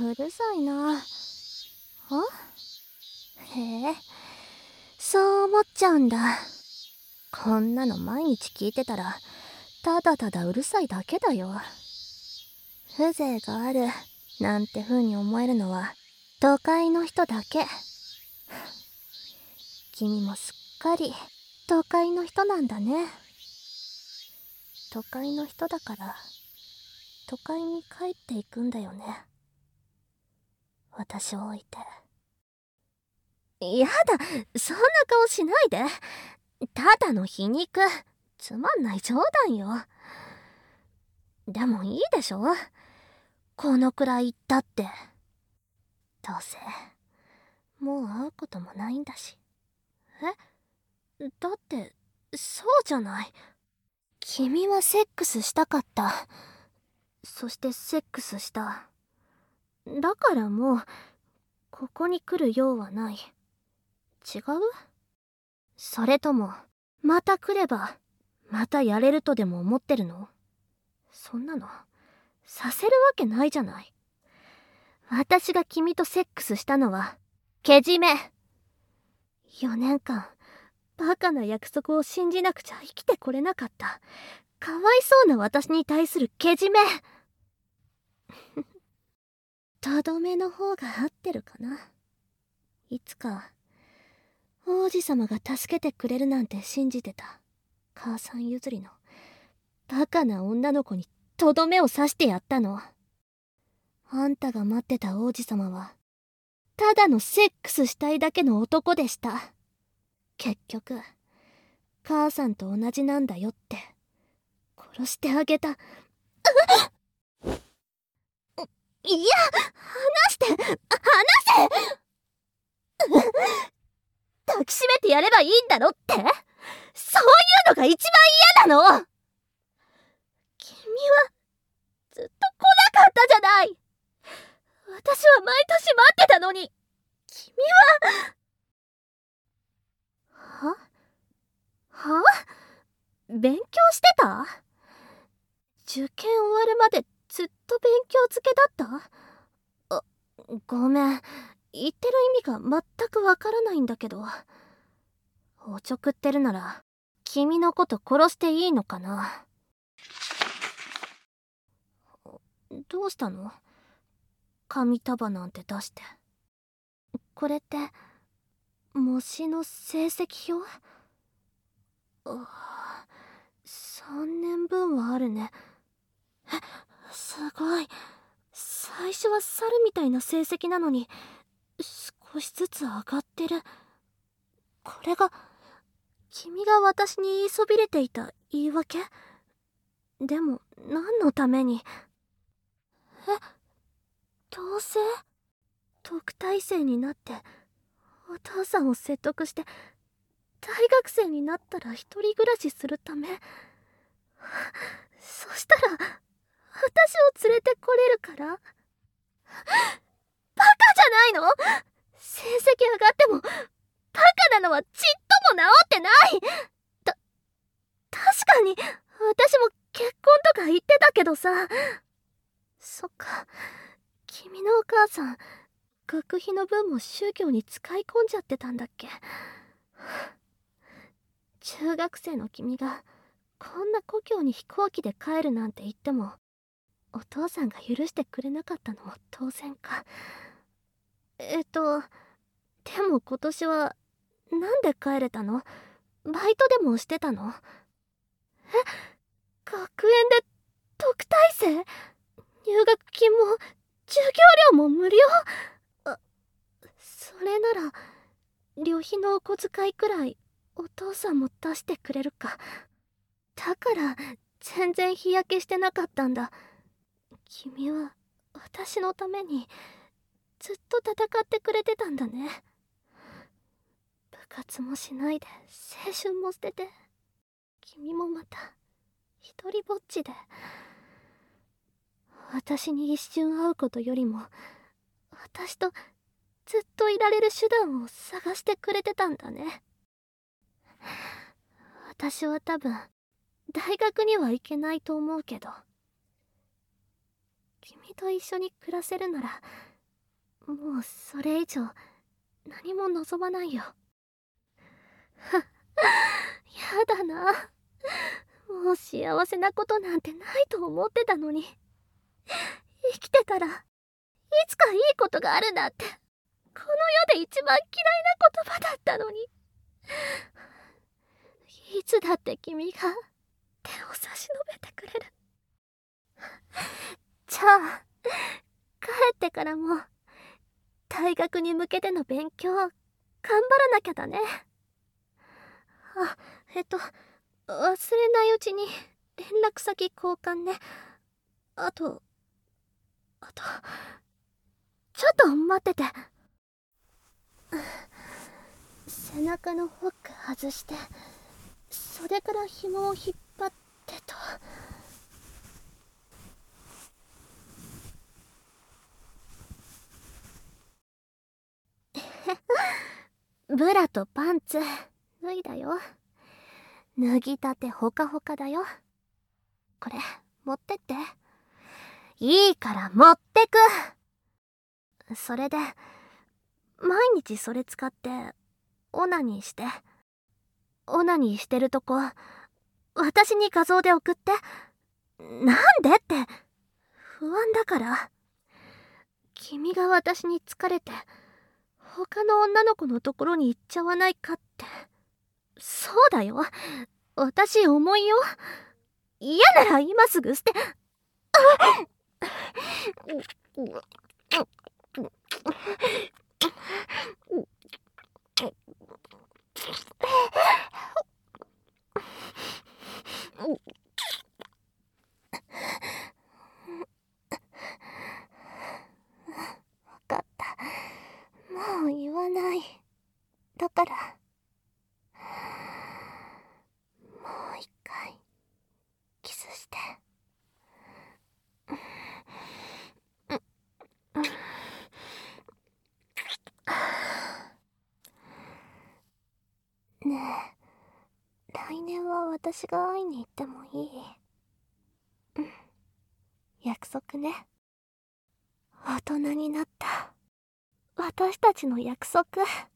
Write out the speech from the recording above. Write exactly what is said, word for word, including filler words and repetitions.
うるさいな。あ、へえ、そう思っちゃうんだ。こんなの毎日聞いてたらただただうるさいだけだよ。風情があるなんて風に思えるのは都会の人だけ。君もすっかり都会の人なんだね。都会の人だから都会に帰っていくんだよね、私を置いて。やだ、そんな顔しないで。ただの皮肉、つまんない冗談よ。でもいいでしょ、このくらい言ったって。どうせもう会うこともないんだし。え、だってそうじゃない。君はセックスしたかった。そしてセックスした。だからもうここに来る用はない。違う？それともまた来ればまたやれるとでも思ってるの？そんなのさせるわけないじゃない。私が君とセックスしたのはけじめ。よねんかんバカな約束を信じなくちゃ生きてこれなかったかわいそうな私に対するけじめ。とどめの方が合ってるかな。いつか王子様が助けてくれるなんて信じてた母さん譲りのバカな女の子にとどめを刺してやったの。あんたが待ってた王子様はただのセックスしたいだけの男でした。結局母さんと同じなんだよって殺してあげた。いや、離して、離せ。抱きしめてやればいいんだろって、そういうのが一番嫌なの。君はずっと来なかったじゃない。私は毎年待ってたのに、君は。はは勉強してた？受験終わるまでずっと勉強漬けだった？あ、ごめん、言ってる意味が全くわからないんだけど。おちょくってるなら君のこと殺していいのかな。どうしたの？紙束なんて出して。これって模試の成績表？あ、さんねんぶんはあるね。え、すごい。最初は猿みたいな成績なのに少しずつ上がってる。これが君が私に言いそびれていた言い訳？でも何のために？え、どうせ特待生になってお父さんを説得して大学生になったら一人暮らしするため？そしたら私を連れてこれるから？バカじゃないの？成績上がってもバカなのはちっとも治ってない。た確かに私も結婚とか言ってたけどさ。そっか、君のお母さん学費の分も宗教に使い込んじゃってたんだっけ。中学生の君がこんな故郷に飛行機で帰るなんて言ってもお父さんが許してくれなかったのも当然か。えっとでも今年はなんで帰れたの？バイトでもしてたの？え、学園で特待生？入学金も授業料も無料？あ、それなら旅費のお小遣いくらいお父さんも出してくれるか。だから全然日焼けしてなかったんだ。君は私のためにずっと戦ってくれてたんだね。部活もしないで青春も捨てて、君もまた一人ぼっちで。私に一瞬会うことよりも私とずっといられる手段を探してくれてたんだね。私は多分大学には行けないと思うけど、君と一緒に暮らせるならもうそれ以上何も望まないよ。やだな。もう幸せなことなんてないと思ってたのに、生きてたらいつかいいことがあるなんて、この世で一番嫌いな言葉だったのに。いつだって君が手を差し伸べてくれる。じゃあ帰ってからも大学に向けての勉強頑張らなきゃだね。あ、えっと忘れないうちに連絡先交換ね。あとあとちょっと待ってて。背中のホック外して袖から紐を引っ張ってと。ブラとパンツ脱いだよ。脱ぎたてほかほかだよ。これ持ってって。いいから持ってく。それで毎日それ使ってオナニーして。オナニーしてるとこ私に画像で送って。なんでって不安だから。君が私に疲れて他の女の子のところに行っちゃわないかって。そうだよ、私重いよ。嫌なら今すぐ捨て。わかった、もう言わない。だからもう一回キスして。ねえ、来年は私が会いに行ってもいい？うん、約束ね。大人になった私たちの約束。